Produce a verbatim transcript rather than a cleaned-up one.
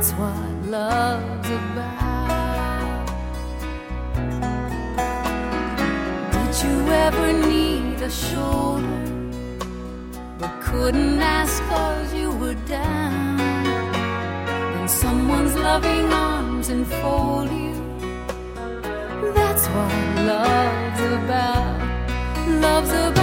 That's what love's about. Did you ever need a shoulder but couldn't ask 'cause you were down? And someone's loving arms enfold you. That's what love's about. Love's about